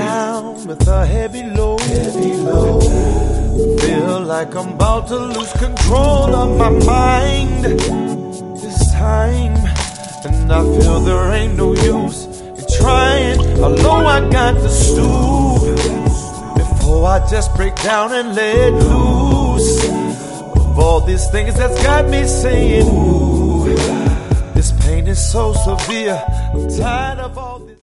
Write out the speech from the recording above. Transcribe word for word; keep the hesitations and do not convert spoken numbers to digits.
down with a heavy load. Heavy load. Feel like I'm about to lose control of my mind this time, and I feel there ain't no use in trying. I know I got to stoop before I just break down and let loose of all these things that's got me saying, ooh, this pain is so severe. I'm tired of all this.